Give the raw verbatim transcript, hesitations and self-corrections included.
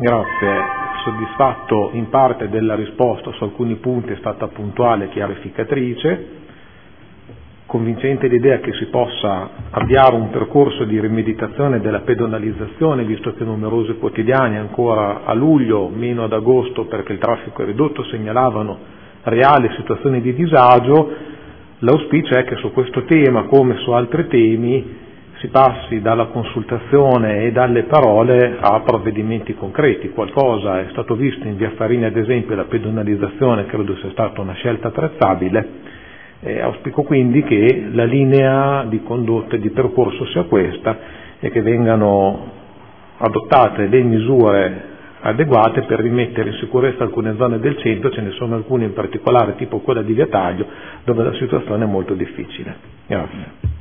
Grazie, soddisfatto in parte della risposta, su alcuni punti è stata puntuale e chiarificatrice. Convincente l'idea che si possa avviare un percorso di rimeditazione della pedonalizzazione, visto che numerosi quotidiani ancora a luglio, meno ad agosto perché il traffico è ridotto, segnalavano reali situazioni di disagio. L'auspicio è che su questo tema, come su altri temi, si passi dalla consultazione e dalle parole a provvedimenti concreti. Qualcosa è stato visto in via Farini, ad esempio, la pedonalizzazione credo sia stata una scelta apprezzabile. Eh, auspico quindi che la linea di condotta e di percorso sia questa e che vengano adottate le misure adeguate per rimettere in sicurezza alcune zone del centro. Ce ne sono alcune in particolare, tipo quella di Via Taglio, dove la situazione è molto difficile. Grazie.